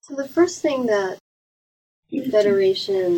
So the first thing that the Federation,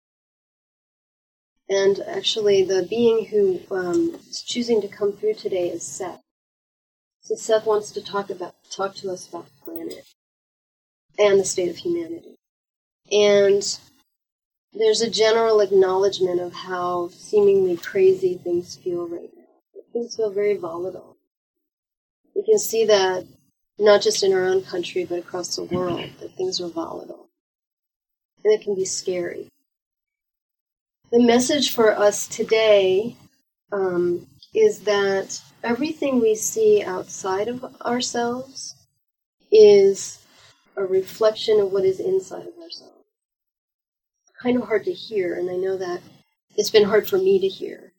and actually the being who is choosing to come through today is Seth. So Seth wants to talk to us about the planet and the state of humanity. And there's a general acknowledgement of how seemingly crazy things feel right now. Things feel very volatile. We can see that not just in our own country, but across the world, that things are volatile. And it can be scary. The message for us today is that everything we see outside of ourselves is a reflection of what is inside of ourselves. Kind of hard to hear, and I know that it's been hard for me to hear.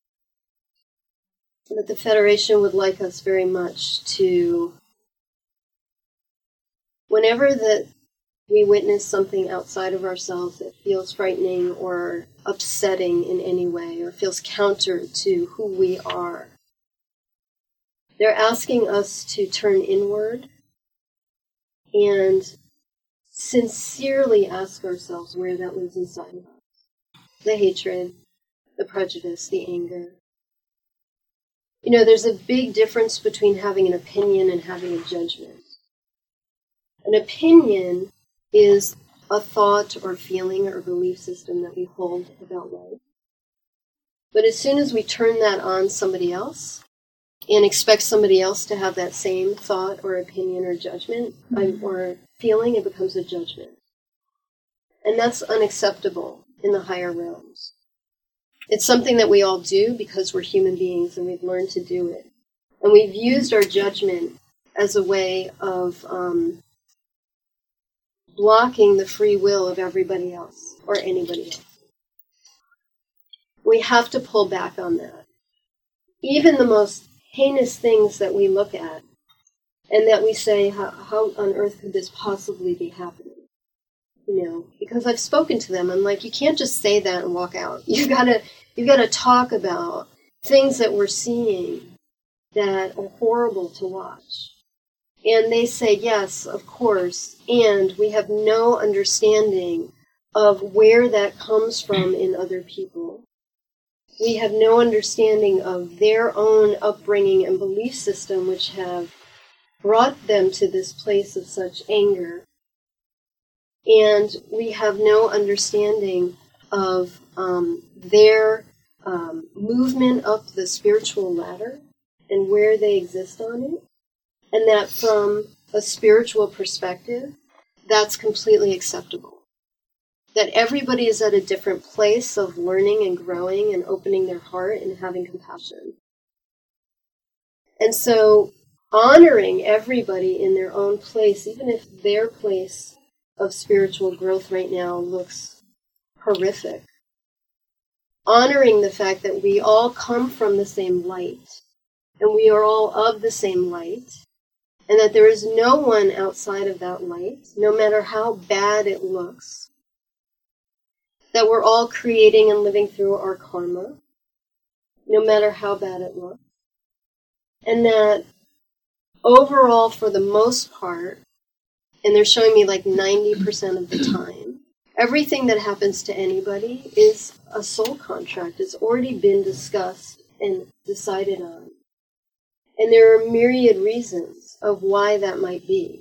But the Federation would like us very much to, whenever that we witness something outside of ourselves that feels frightening or upsetting in any way, or feels counter to who we are, they're asking us to turn inward and sincerely ask ourselves where that lives inside of us. The hatred, the prejudice, the anger. You know, there's a big difference between having an opinion and having a judgment. An opinion is a thought or feeling or belief system that we hold about life. But as soon as we turn that on somebody else and expect somebody else to have that same thought or opinion or judgment or feeling, it becomes a judgment. And that's unacceptable in the higher realms. It's something that we all do because we're human beings and we've learned to do it. And we've used our judgment as a way of blocking the free will of everybody else or anybody else. We have to pull back on that. Even the most heinous things that we look at and that we say, how on earth could this possibly be happening? You know, because I've spoken to them. I'm like, you can't just say that and walk out. You've got to talk about things that we're seeing that are horrible to watch. And they say, yes, of course, and we have no understanding of where that comes from in other people. We have no understanding of their own upbringing and belief system, which have brought them to this place of such anger. And we have no understanding of their movement up the spiritual ladder and where they exist on it. And that from a spiritual perspective, that's completely acceptable. That everybody is at a different place of learning and growing and opening their heart and having compassion. And so honoring everybody in their own place, even if their place of spiritual growth right now looks horrific. Honoring the fact that we all come from the same light, and we are all of the same light, and that there is no one outside of that light, no matter how bad it looks, that we're all creating and living through our karma, no matter how bad it looks, and that overall, for the most part, and they're showing me like 90% of the time, everything that happens to anybody is a soul contract. It's already been discussed and decided on. And there are myriad reasons of why that might be.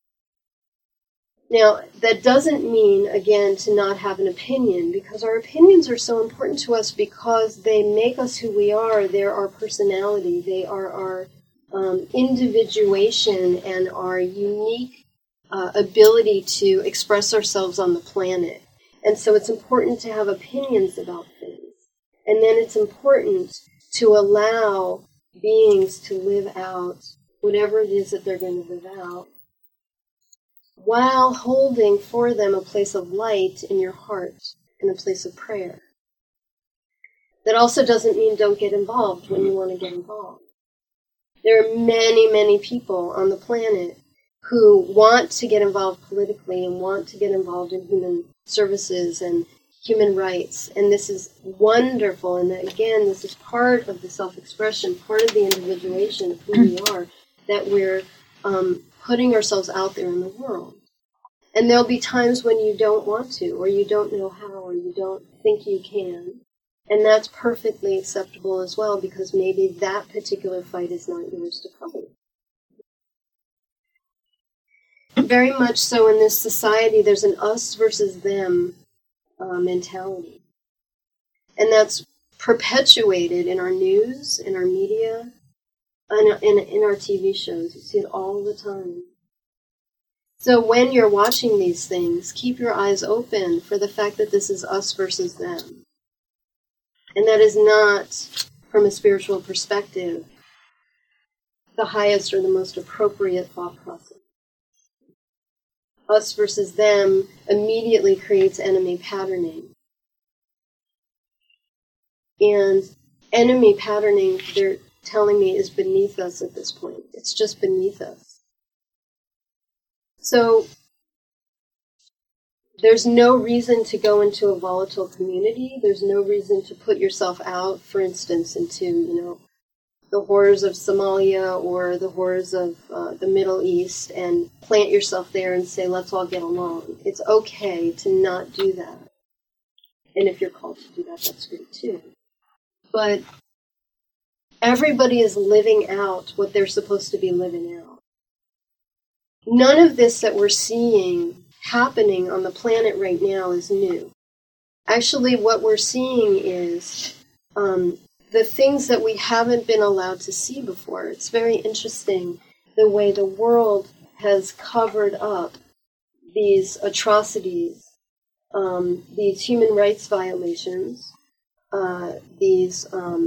Now, that doesn't mean, again, to not have an opinion, because our opinions are so important to us because they make us who we are. They're our personality. They are our individuation and our unique ability to express ourselves on the planet. And so it's important to have opinions about things. And then it's important to allow beings to live out whatever it is that they're going to live out, while holding for them a place of light in your heart and a place of prayer. That also doesn't mean don't get involved when you want to get involved. There are many, many people on the planet who want to get involved politically and want to get involved in human services and human rights. And this is wonderful. And that, again, this is part of the self-expression, part of the individuation of who we are, that we're putting ourselves out there in the world. And there'll be times when you don't want to, or you don't know how, or you don't think you can. And that's perfectly acceptable as well, because maybe that particular fight is not yours to fight. Very much so in this society, there's an us versus them mentality. And that's perpetuated in our news, in our media, and in our TV shows. You see it all the time. So when you're watching these things, keep your eyes open for the fact that this is us versus them. And that is not, from a spiritual perspective, the highest or the most appropriate thought process. Us versus them immediately creates enemy patterning. And enemy patterning, they're telling me, is beneath us at this point. It's just beneath us. So there's no reason to go into a volatile community. There's no reason to put yourself out, for instance, into, the horrors of Somalia or the horrors of the Middle East and plant yourself there and say, let's all get along. It's okay to not do that. And if you're called to do that, that's great too. But everybody is living out what they're supposed to be living out. None of this that we're seeing happening on the planet right now is new. Actually, what we're seeing is the things that we haven't been allowed to see before. It's very interesting the way the world has covered up these atrocities, these human rights violations, these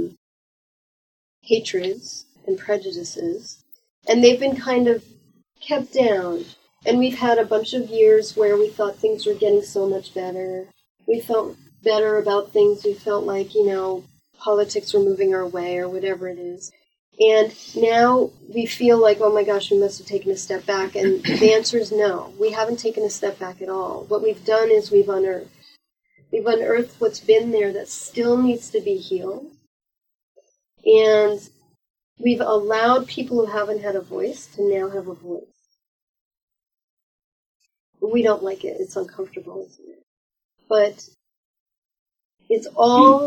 hatreds and prejudices, and they've been kind of kept down. And we've had a bunch of years where we thought things were getting so much better. We felt better about things. We felt like, politics were moving our way or whatever it is. And now we feel like, oh my gosh, we must have taken a step back. And the answer is no. We haven't taken a step back at all. What we've done is we've unearthed. We've unearthed what's been there that still needs to be healed. And we've allowed people who haven't had a voice to now have a voice. We don't like it. It's uncomfortable, isn't it? But it's all,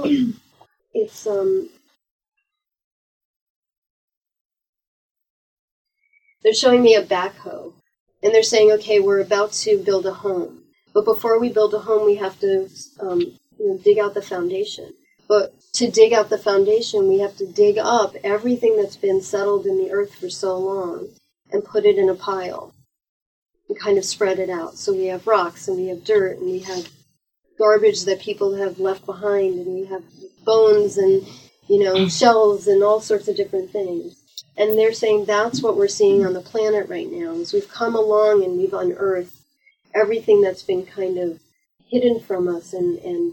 they're showing me a backhoe. And they're saying, okay, we're about to build a home. But before we build a home, we have to dig out the foundation. But to dig out the foundation, we have to dig up everything that's been settled in the earth for so long and put it in a pile and kind of spread it out. So we have rocks and we have dirt and we have garbage that people have left behind and we have bones and, shells and all sorts of different things. And they're saying that's what we're seeing on the planet right now, is we've come along and we've unearthed everything that's been kind of hidden from us and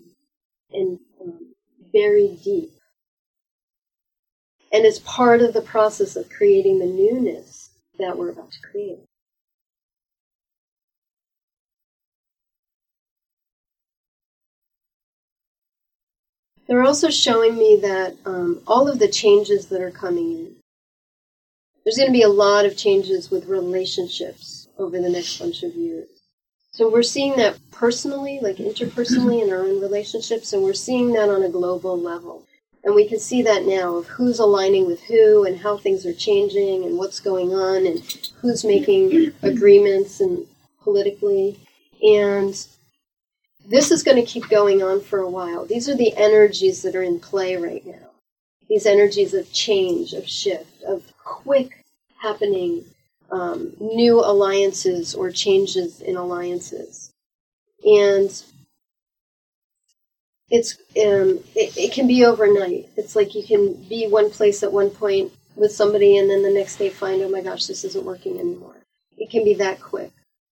buried deep. And it's part of the process of creating the newness that we're about to create. They're also showing me that all of the changes that are coming in, there's going to be a lot of changes with relationships over the next bunch of years. So we're seeing that personally, like interpersonally in our own relationships, and we're seeing that on a global level. And we can see that now of who's aligning with who and how things are changing and what's going on and who's making agreements and politically. And this is going to keep going on for a while. These are the energies that are in play right now. These energies of change, of shift, of quick happening, new alliances or changes in alliances. And it can be overnight. It's like you can be one place at one point with somebody and then the next day find, oh my gosh, this isn't working anymore. It can be that quick.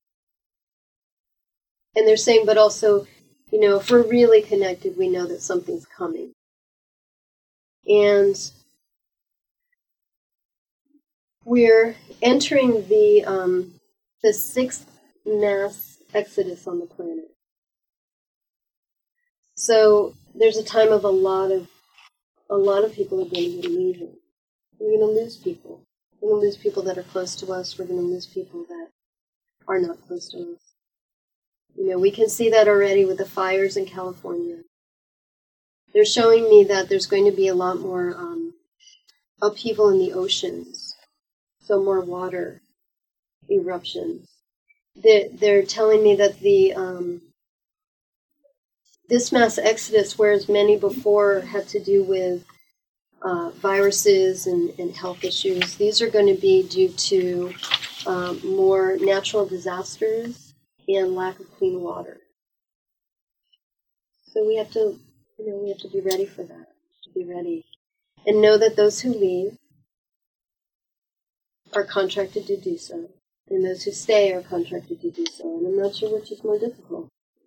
And they're saying, but also, if we're really connected, we know that something's coming. And we're entering the sixth mass exodus on the planet. So there's a time of a lot of people are going to be leaving. We're going to lose people. We're going to lose people that are close to us. We're going to lose people that are not close to us. We can see that already with the fires in California. They're showing me that there's going to be a lot more upheaval in the oceans, so more water eruptions. They're telling me that this mass exodus, whereas many before had to do with viruses and health issues, these are going to be due to more natural disasters and lack of clean water. So we have to be ready for that. To be ready, and know that those who leave are contracted to do so, and those who stay are contracted to do so. And I'm not sure which is more difficult.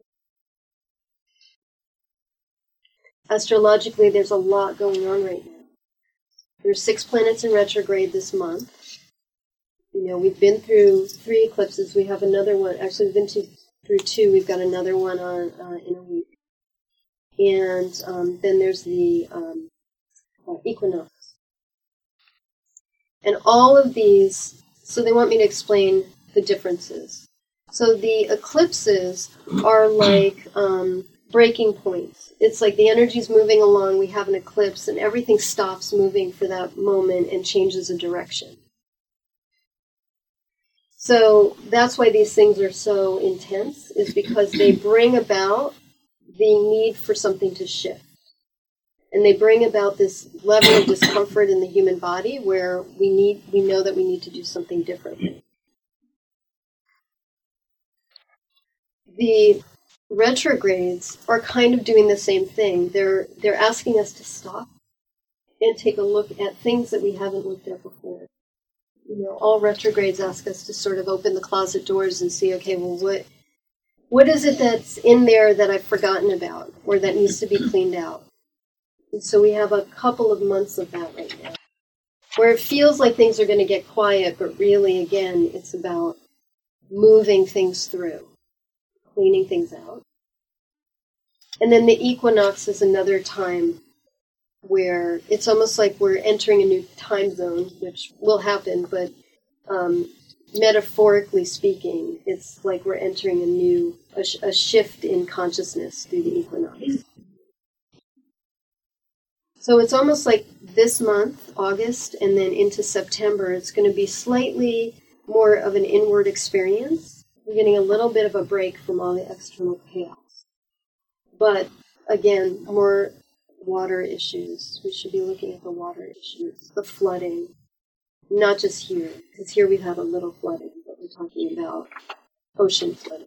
Astrologically, there's a lot going on right now. There's 6 planets in retrograde this month. We've been through 3 eclipses. We have another one. Actually, we've been through 2. We've got another one in a week. And then there's the equinox. And all of these, so they want me to explain the differences. So the eclipses are like breaking points. It's like the energy's moving along, we have an eclipse, and everything stops moving for that moment and changes a direction. So that's why these things are so intense, is because they bring about the need for something to shift. And they bring about this level of discomfort in the human body where we know that we need to do something differently. The retrogrades are kind of doing the same thing. They're asking us to stop and take a look at things that we haven't looked at before. All retrogrades ask us to sort of open the closet doors and see, okay, well, what is it that's in there that I've forgotten about or that needs to be cleaned out? And so we have a couple of months of that right now, where it feels like things are going to get quiet, but really, again, it's about moving things through, cleaning things out. And then the equinox is another time where it's almost like we're entering a new time zone, which will happen, but metaphorically speaking, it's like we're entering a shift in consciousness through the equinox. So it's almost like this month, August, and then into September, it's going to be slightly more of an inward experience. We're getting a little bit of a break from all the external chaos. But again, more water issues. We should be looking at the water issues, the flooding. Not just here, because here we've had a little flooding, but we're talking about ocean flooding.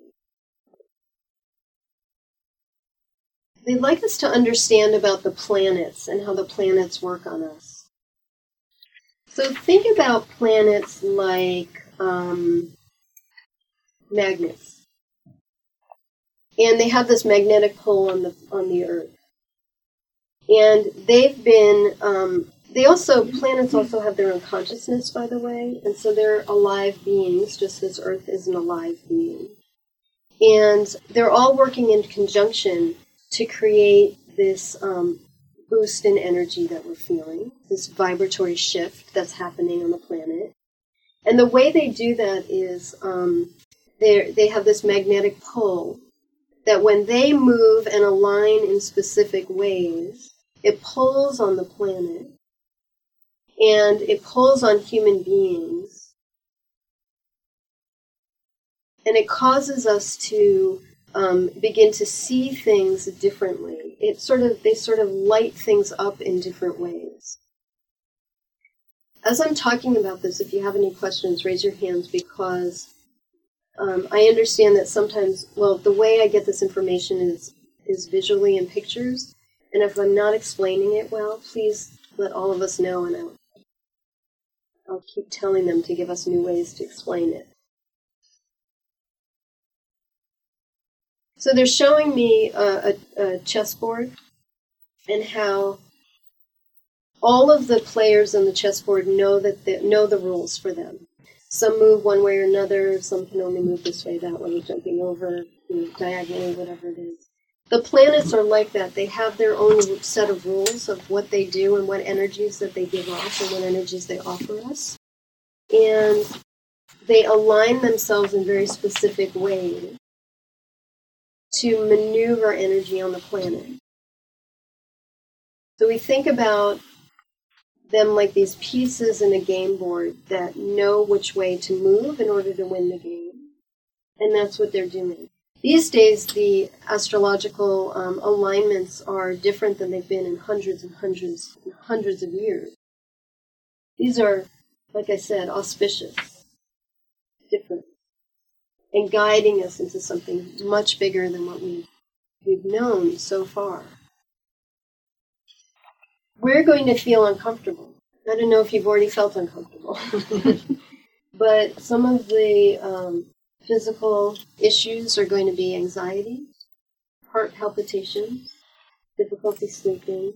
They'd like us to understand about the planets and how the planets work on us. So think about planets like magnets. And they have this magnetic pull on the Earth. And they've been, planets also have their own consciousness, by the way, and so they're alive beings, just as Earth is an alive being. And they're all working in conjunction to create this boost in energy that we're feeling, this vibratory shift that's happening on the planet. And the way they do that is they have this magnetic pull that when they move and align in specific ways, it pulls on the planet, and it pulls on human beings, and it causes us to begin to see things differently. They sort of light things up in different ways. As I'm talking about this, if you have any questions, raise your hands, because I understand that sometimes, the way I get this information is visually in pictures, and if I'm not explaining it well, please let all of us know, and I'll keep telling them to give us new ways to explain it. So they're showing me a chessboard and how all of the players on the chessboard know the rules for them. Some move one way or another, some can only move this way, that way, jumping over, diagonally, whatever it is. The planets are like that. They have their own set of rules of what they do and what energies that they give off and what energies they offer us. And they align themselves in very specific ways to maneuver energy on the planet. So we think about them like these pieces in a game board that know which way to move in order to win the game. And that's what they're doing. These days, the astrological alignments are different than they've been in hundreds and hundreds and hundreds of years. These are, like I said, auspicious, different, and guiding us into something much bigger than what we've known so far. We're going to feel uncomfortable. I don't know if you've already felt uncomfortable. But some of the physical issues are going to be anxiety, heart palpitations, difficulty sleeping,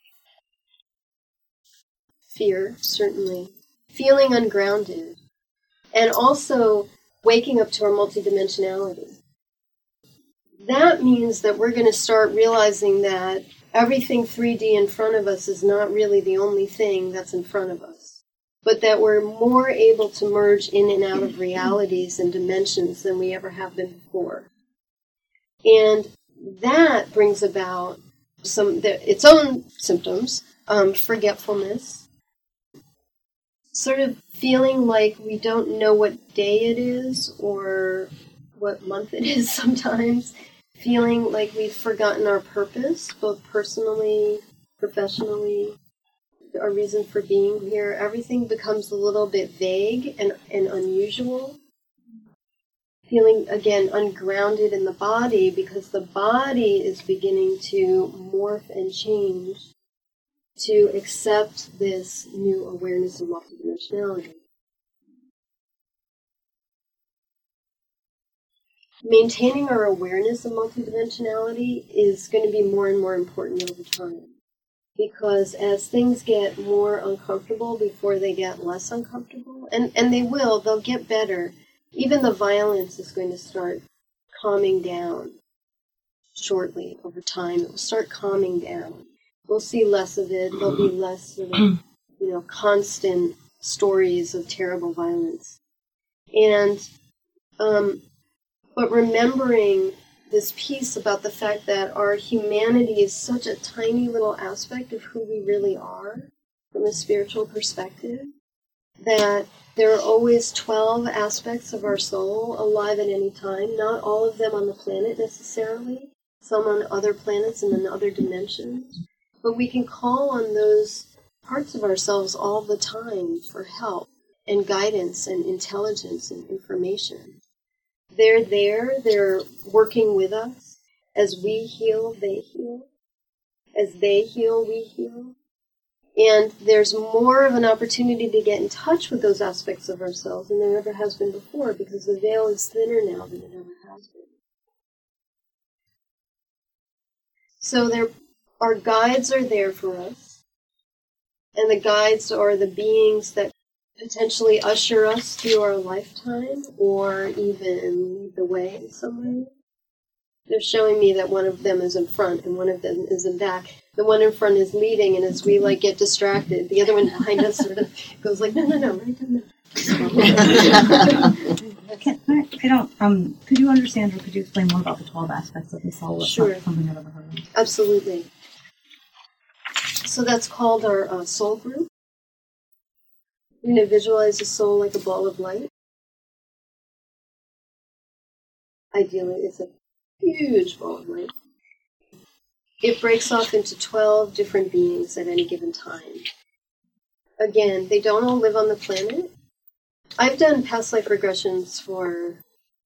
fear, certainly, feeling ungrounded, and also waking up to our multidimensionality. That means that we're going to start realizing that everything 3D in front of us is not really the only thing that's in front of us, but that we're more able to merge in and out of realities and dimensions than we ever have been before. And that brings about its own symptoms, forgetfulness, sort of feeling like we don't know what day it is or what month it is sometimes, feeling like we've forgotten our purpose, both personally, professionally, our reason for being here. Everything becomes a little bit vague and unusual. Feeling, again, ungrounded in the body because the body is beginning to morph and change to accept this new awareness of multidimensionality. Maintaining our awareness of multidimensionality is going to be more and more important over time. Because as things get more uncomfortable before they get less uncomfortable, and they'll get better. Even the violence is going to start calming down shortly over time. It will start calming down. We'll see less of it. There'll be less sort of, constant stories of terrible violence. And, but remembering this piece about the fact that our humanity is such a tiny little aspect of who we really are from a spiritual perspective, that there are always 12 aspects of our soul alive at any time, not all of them on the planet necessarily, some on other planets and in other dimensions, but we can call on those parts of ourselves all the time for help and guidance and intelligence and information. They're there, they're working with us. As we heal, they heal. As they heal, we heal. And there's more of an opportunity to get in touch with those aspects of ourselves than there ever has been before, because the veil is thinner now than it ever has been. So our guides are there for us, and the guides are the beings that potentially usher us through our lifetime, or even lead the way in some way. They're showing me that one of them is in front and one of them is in back. The one in front is leading, and as we get distracted, the other one behind us sort of goes like, no, right down there. Could you understand, or could you explain more about the 12 aspects of the soul? It's Sure. Not something I've ever heard of. Absolutely. So that's called our soul group. You're going to visualize the soul like a ball of light. Ideally, it's a huge ball of light. It breaks off into 12 different beings at any given time. Again, they don't all live on the planet. I've done past life regressions for,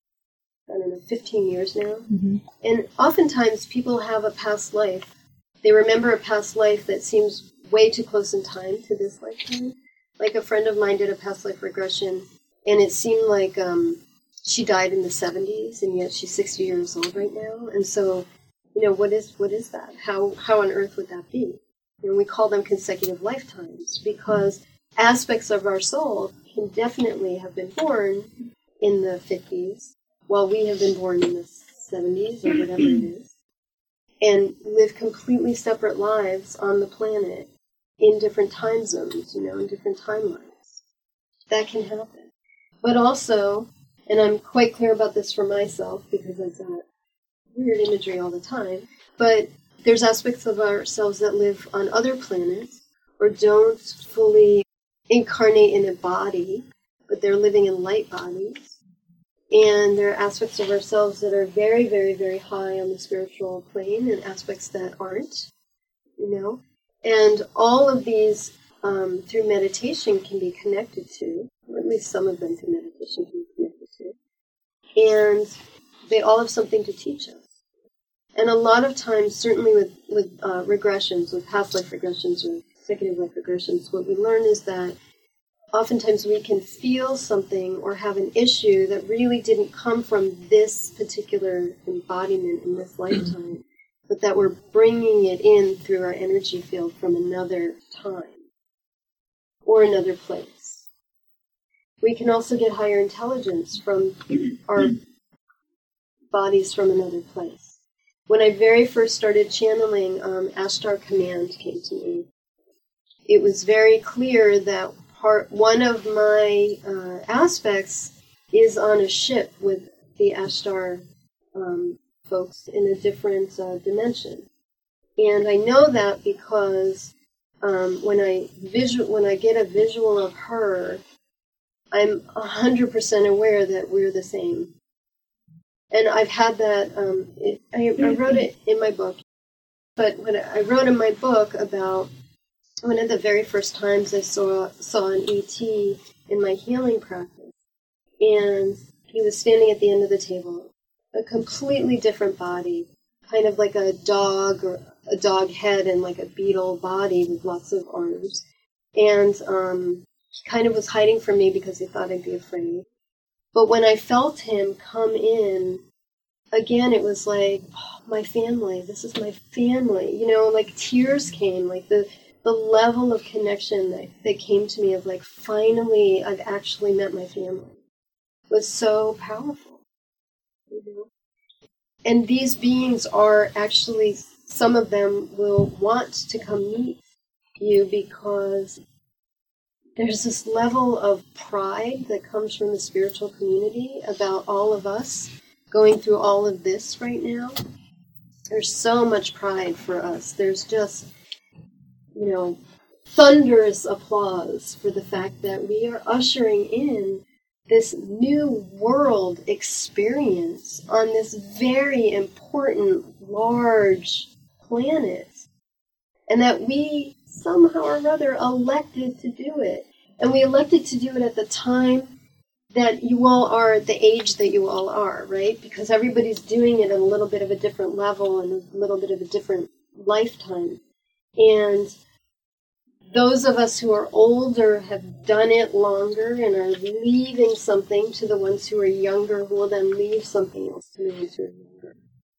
15 years now. Mm-hmm. And oftentimes people have a past life. They remember a past life that seems way too close in time to this lifetime. Like a friend of mine did a past life regression, and it seemed like she died in the 70s, and yet she's 60 years old right now. And so, what is that? How on earth would that be? And we call them consecutive lifetimes, because aspects of our soul can definitely have been born in the 50s, while we have been born in the 70s, or whatever it is, and live completely separate lives on the planet in different time zones, in different timelines. That can happen. But also, and I'm quite clear about this for myself, because I've done it weird imagery all the time, but there's aspects of ourselves that live on other planets or don't fully incarnate in a body, but they're living in light bodies. And there are aspects of ourselves that are very, very, very high on the spiritual plane and aspects that aren't, And all of these, through meditation, can be connected to, or at least some of them through meditation can be connected to. And they all have something to teach us. And a lot of times, certainly with regressions, with past life regressions or consecutive life regressions, what we learn is that oftentimes we can feel something or have an issue that really didn't come from this particular embodiment in this lifetime, but that we're bringing it in through our energy field from another time or another place. We can also get higher intelligence from our bodies from another place. When I very first started channeling, Ashtar Command came to me. It was very clear that one of my aspects is on a ship with the Ashtar folks in a different dimension. And I know that because when I get a visual of her, I'm 100% aware that we're the same. And I've had that, I wrote it in my book, but when I wrote in my book about one of the very first times I saw an ET in my healing practice, and he was standing at the end of the table, a completely different body, kind of like a dog or a dog head and like a beetle body with lots of arms. And he kind of was hiding from me because he thought I'd be afraid. But when I felt him come in, again, it was like, oh, my family, this is my family. Like tears came, like the level of connection that came to me of like, finally, I've actually met my family was so powerful. And these beings are actually, some of them will want to come meet you because there's this level of pride that comes from the spiritual community about all of us going through all of this right now. There's so much pride for us. There's just, thunderous applause for the fact that we are ushering in this new world experience on this very important, large planet. And that we somehow or other elected to do it. And we elected to do it at the time that you all are at the age that you all are, right? Because everybody's doing it at a little bit of a different level and a little bit of a different lifetime. And those of us who are older have done it longer and are leaving something to the ones who are younger, who will then leave something else to the ones who are younger.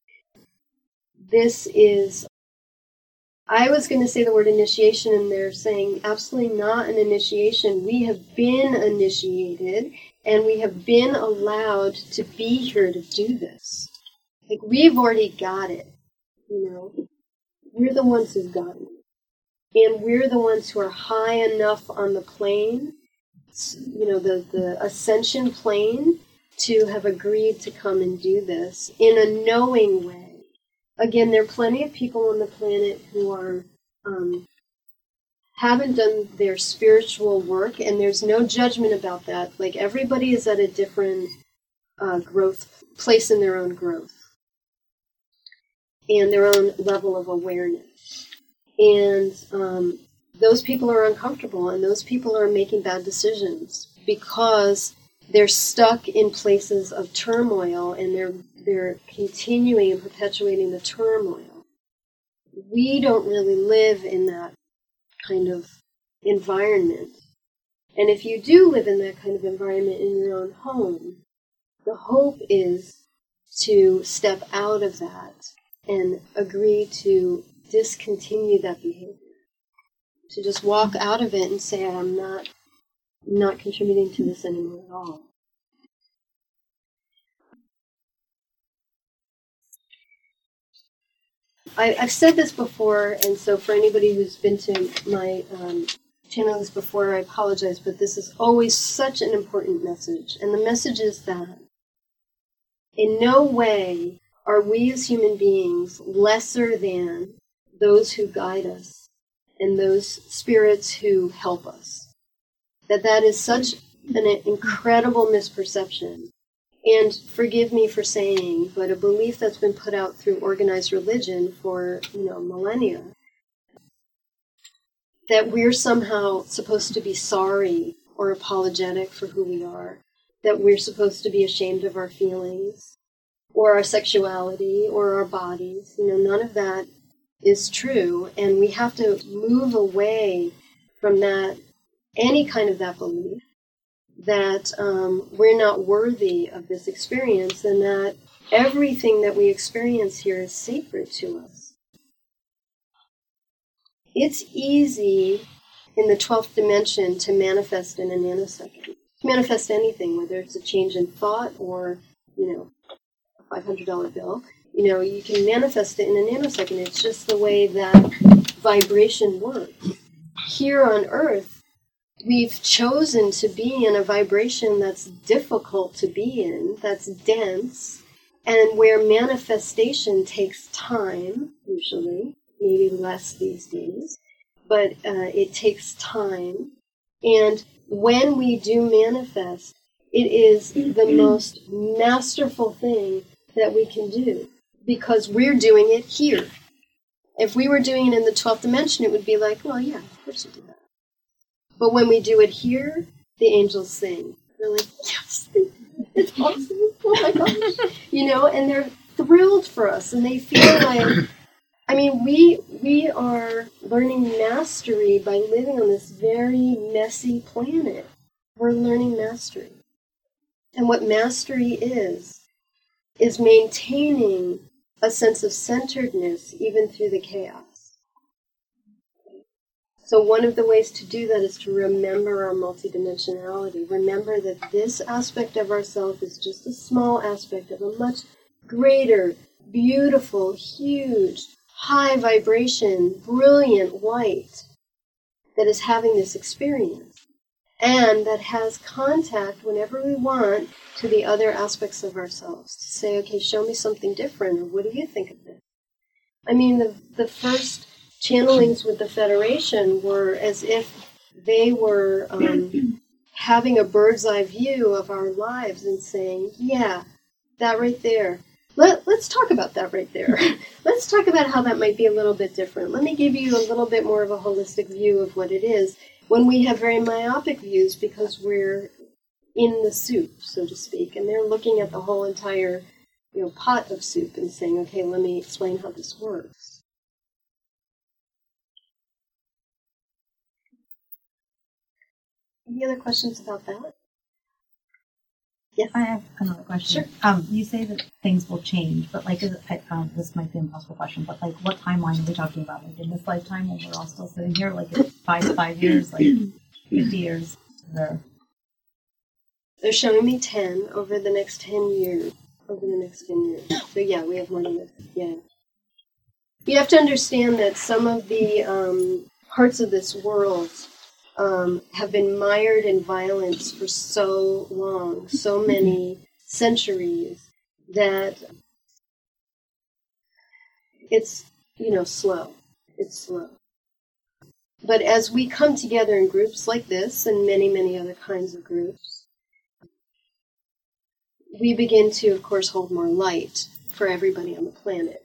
This is, I was going to say the word initiation, and they're saying absolutely not an initiation. We have been initiated, and we have been allowed to be here to do this. Like, we've already got it, We're the ones who've gotten it. And we're the ones who are high enough on the plane, the ascension plane, to have agreed to come and do this in a knowing way. Again, there are plenty of people on the planet who are haven't done their spiritual work, and there's no judgment about that. Like, everybody is at a different place in their own growth and their own level of awareness. And those people are uncomfortable, and those people are making bad decisions because they're stuck in places of turmoil, and they're continuing and perpetuating the turmoil. We don't really live in that kind of environment. And if you do live in that kind of environment in your own home, the hope is to step out of that and agree to discontinue that behavior. To just walk out of it and say, I'm not contributing to this anymore at all. I've said this before, and so for anybody who's been to my channel this before, I apologize, but this is always such an important message. And the message is that in no way are we as human beings lesser than those who guide us and those spirits who help us? That is such an incredible misperception. And forgive me for saying, but a belief that's been put out through organized religion for, millennia, that we're somehow supposed to be sorry or apologetic for who we are, that we're supposed to be ashamed of our feelings or our sexuality or our bodies. None of that is true, and we have to move away from that, any kind of that belief, that we're not worthy of this experience, and that everything that we experience here is sacred to us. It's easy in the 12th dimension to manifest in a nanosecond. To manifest anything, whether it's a change in thought or, a $500 bill. You can manifest it in a nanosecond. It's just the way that vibration works. Here on Earth, we've chosen to be in a vibration that's difficult to be in, that's dense, and where manifestation takes time, usually, maybe less these days, but it takes time. And when we do manifest, it is the most masterful thing that we can do, because we're doing it here. If we were doing it in the 12th dimension, it would be like, well, yeah, of course you do that. But when we do it here, the angels sing. They're like, yes, it's awesome. Oh my gosh. And they're thrilled for us. And they feel like, we are learning mastery by living on this very messy planet. We're learning mastery. And what mastery is maintaining a sense of centeredness even through the chaos. So one of the ways to do that is to remember our multidimensionality. Remember that this aspect of ourself is just a small aspect of a much greater, beautiful, huge, high vibration, brilliant light that is having this experience. And that has contact whenever we want to the other aspects of ourselves. To say, okay, show me something different, or what do you think of this? The first channelings with the Federation were as if they were having a bird's eye view of our lives and saying, yeah, that right there. Let's talk about that right there. Let's talk about how that might be a little bit different. Let me give you a little bit more of a holistic view of what it is, when we have very myopic views because we're in the soup, so to speak, and they're looking at the whole entire pot of soup and saying, okay, let me explain how this works. Any other questions about that? Yes. I have another question. Sure. You say that things will change, but this might be an impossible question, but what timeline are we talking about? In this lifetime when we're all still sitting here, in 5 years, 50 years? They're showing me 10 over the next 10 years. So yeah, we have more than this. Yeah. You have to understand that some of the parts of this world have been mired in violence for so long, so many centuries, that it's, slow. It's slow. But as we come together in groups like this and many, many other kinds of groups, we begin to, of course, hold more light for everybody on the planet.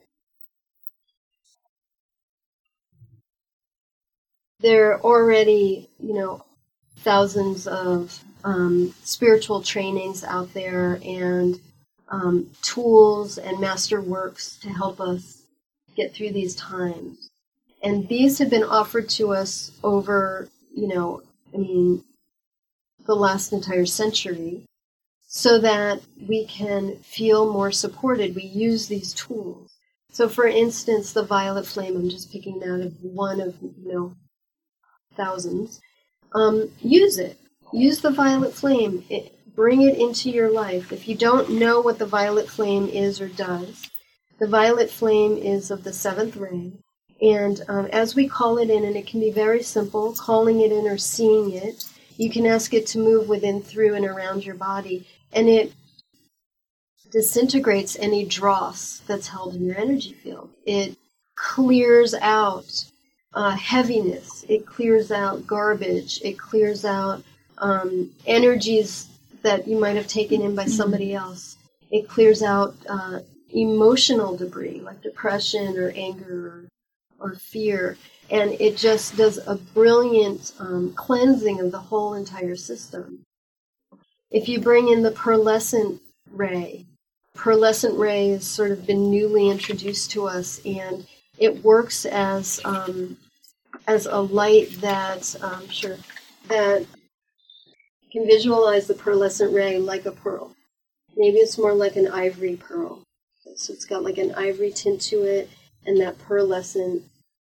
There are already, thousands of spiritual trainings out there and tools and master works to help us get through these times. And these have been offered to us over, the last entire century, so that we can feel more supported. We use these tools. So, for instance, the violet flame, I'm just picking out of one of, thousands. Use it. Use the violet flame. Bring it into your life. If you don't know what the violet flame is or does, the violet flame is of the seventh ray. And as we call it in, and it can be very simple, calling it in or seeing it, you can ask it to move within, through, and around your body. And it disintegrates any dross that's held in your energy field. It clears out heaviness. It clears out garbage. It clears out energies that you might have taken in by somebody else. It clears out emotional debris like depression or anger or fear. And it just does a brilliant cleansing of the whole entire system. If you bring in the pearlescent ray has sort of been newly introduced to us, and it works as a light that that can visualize the pearlescent ray like a pearl. Maybe it's more like an ivory pearl. So it's got like an ivory tint to it, and that pearlescent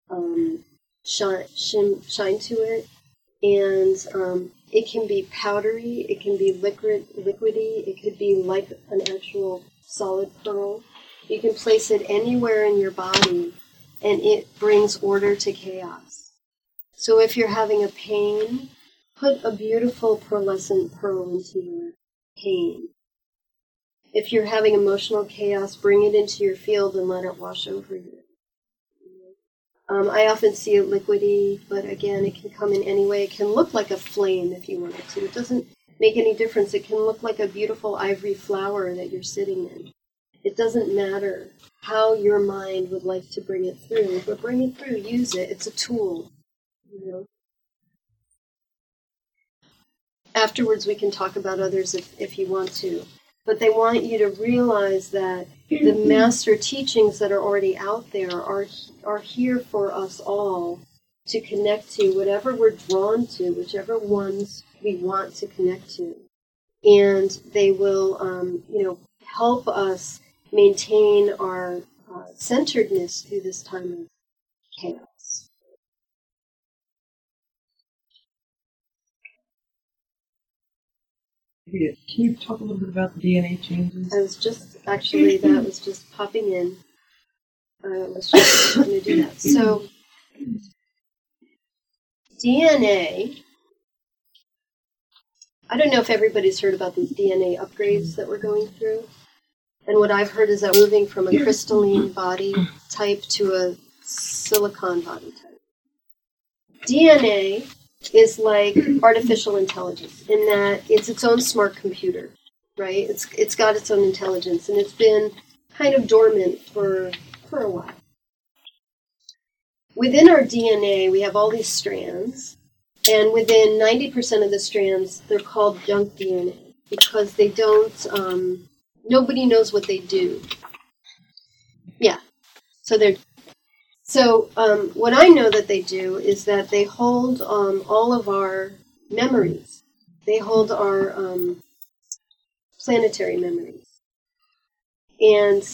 shine to it. And it can be powdery, it can be liquidy, it could be like an actual solid pearl. You can place it anywhere in your body, and it brings order to chaos. So if you're having a pain, put a beautiful pearlescent pearl into your pain. If you're having emotional chaos, bring it into your field and let it wash over you. I often see it liquidy, but again, it can come in any way. It can look like a flame if you want it to. It doesn't make any difference. It can look like a beautiful ivory flower that you're sitting in. It doesn't matter how your mind would like to bring it through, but bring it through, use it. It's a tool, you know. Afterwards, we can talk about others if you want to. But they want you to realize that the master teachings that are already out there are here for us all to connect to, whatever we're drawn to, whichever ones we want to connect to. And they will, help us maintain our centeredness through this time of chaos. Can you talk a little bit about the DNA changes? That was just popping in. I was just going to do that. So, DNA, I don't know if everybody's heard about these DNA upgrades that we're going through. And what I've heard is that we're moving from a crystalline body type to a silicon body type. DNA is like artificial intelligence in that it's its own smart computer, right? It's got its own intelligence, and it's been kind of dormant for a while. Within our DNA, we have all these strands, and within 90% of the strands, they're called junk DNA because they don't, nobody knows what they do. Yeah, So what I know that they do is that they hold all of our memories. They hold our planetary memories. And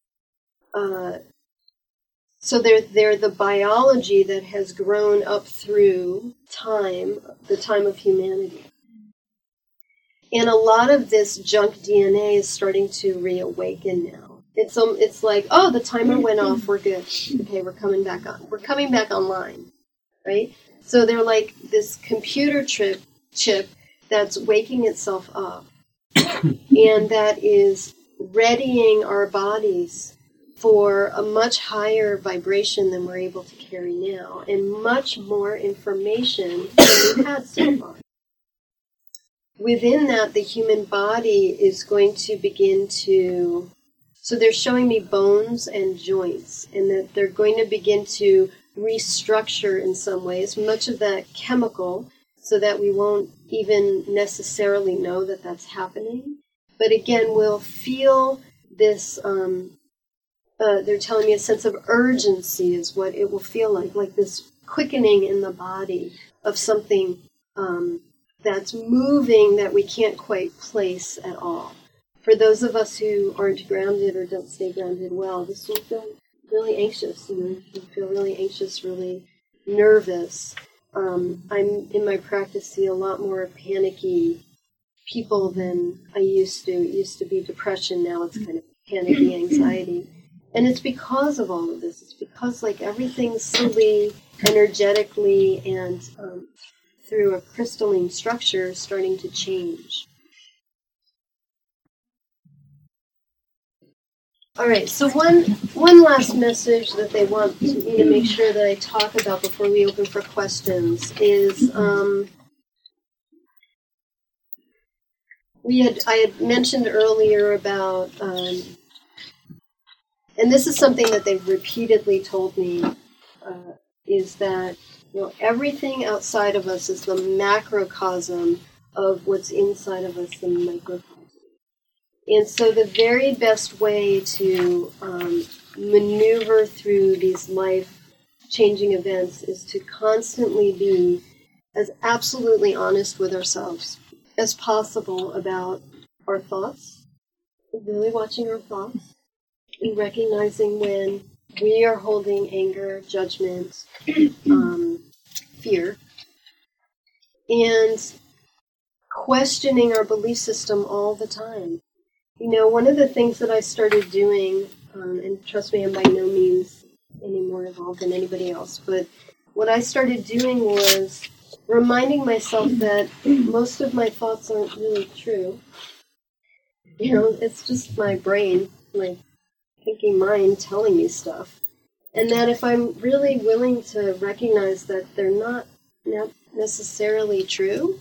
so they're the biology that has grown up through time, the time of humanity. And a lot of this junk DNA is starting to reawaken now. It's like, oh, the timer went off, we're good. Okay, we're coming back on. We're coming back online, right? So they're like this computer chip that's waking itself up and that is readying our bodies for a much higher vibration than we're able to carry now and much more information than we've had so far. Within that, the human body is going to begin to... So they're showing me bones and joints, and that they're going to begin to restructure in some ways, much of that chemical, so that we won't even necessarily know that that's happening. But again, we'll feel this, they're telling me a sense of urgency is what it will feel like this quickening in the body of something that's moving that we can't quite place at all. For those of us who aren't grounded or don't stay grounded well, this will feel really anxious. You'll feel really anxious, really nervous. I'm in my practice see a lot more panicky people than I used to. It used to be depression. Now it's kind of panicky anxiety, and it's because of all of this. It's because like everything slowly, energetically, and through a crystalline structure, starting to change. All right, so one last message that they want me to make sure that I talk about before we open for questions is I had mentioned earlier about, and this is something that they've repeatedly told me, is that everything outside of us is the macrocosm of what's inside of us, the microcosm. And so the very best way to maneuver through these life-changing events is to constantly be as absolutely honest with ourselves as possible about our thoughts, really watching our thoughts, and recognizing when we are holding anger, judgment, fear, and questioning our belief system all the time. One of the things that I started doing, and trust me, I'm by no means any more involved than anybody else, but what I started doing was reminding myself that most of my thoughts aren't really true. It's just my brain, my thinking mind telling me stuff. And that if I'm really willing to recognize that they're not necessarily true,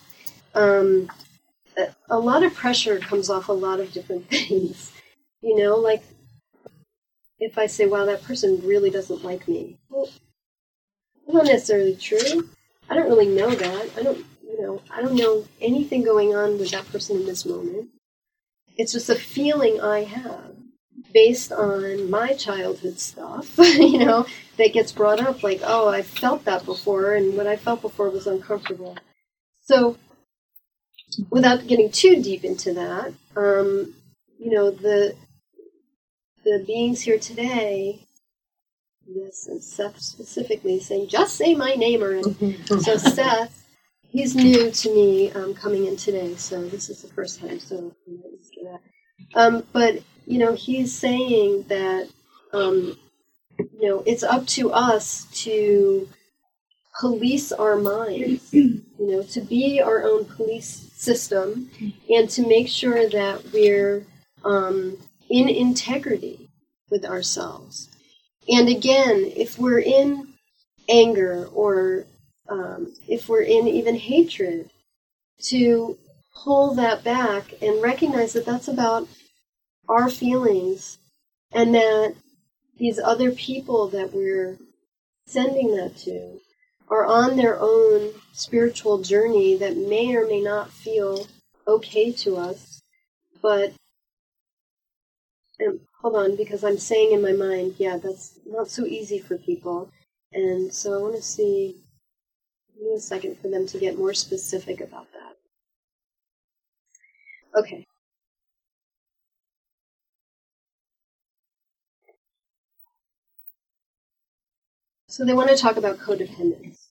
a lot of pressure comes off a lot of different things. Like if I say, wow, that person really doesn't like me. Well, it's not necessarily true. I don't really know that. I don't know anything going on with that person in this moment. It's just a feeling I have based on my childhood stuff, that gets brought up like, oh, I felt that before, and what I felt before was uncomfortable. So without getting too deep into that, the beings here today, this and Seth specifically saying, just say my name already. So Seth, he's new to me coming in today, so this is the first time, so I'm not used to that. But, he's saying that, it's up to us to police our minds, to be our own police system and to make sure that we're in integrity with ourselves. And again, if we're in anger or if we're in even hatred, to pull that back and recognize that that's about our feelings and that these other people that we're sending that to are on their own spiritual journey that may or may not feel okay to us, but hold on, because I'm saying in my mind, yeah, that's not so easy for people, and so I want to see, give me a second for them to get more specific about that. Okay. So they want to talk about codependence.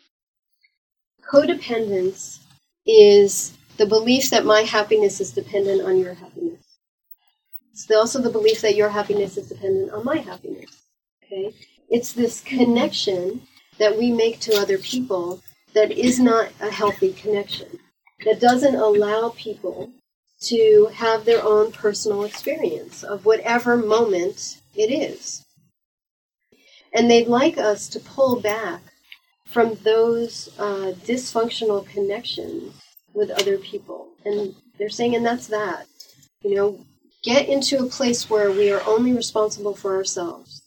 Codependence is the belief that my happiness is dependent on your happiness. It's also the belief that your happiness is dependent on my happiness. Okay? It's this connection that we make to other people that is not a healthy connection, that doesn't allow people to have their own personal experience of whatever moment it is. And they'd like us to pull back from those dysfunctional connections with other people. And they're saying, and that's that. Get into a place where we are only responsible for ourselves.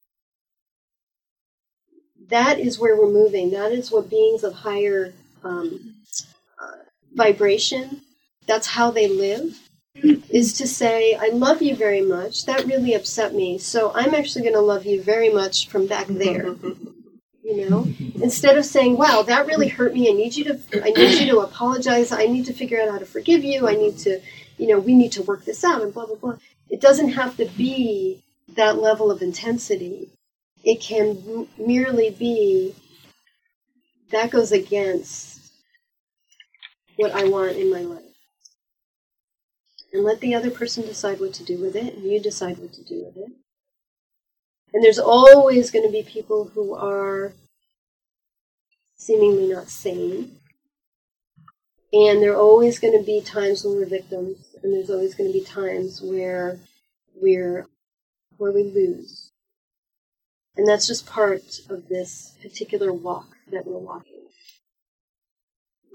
That is where we're moving. That is what beings of higher vibration, that's how they live, is to say, I love you very much. That really upset me. So I'm actually going to love you very much from back there. Instead of saying, wow, that really hurt me. I need you to apologize. I need to figure out how to forgive you. I need to, we need to work this out and blah, blah, blah. It doesn't have to be that level of intensity. It can merely be, that goes against what I want in my life. And let the other person decide what to do with it, and you decide what to do with it. And there's always going to be people who are seemingly not sane. And there are always going to be times when we're victims, and there's always going to be times where we're where we lose. And that's just part of this particular walk that we're walking.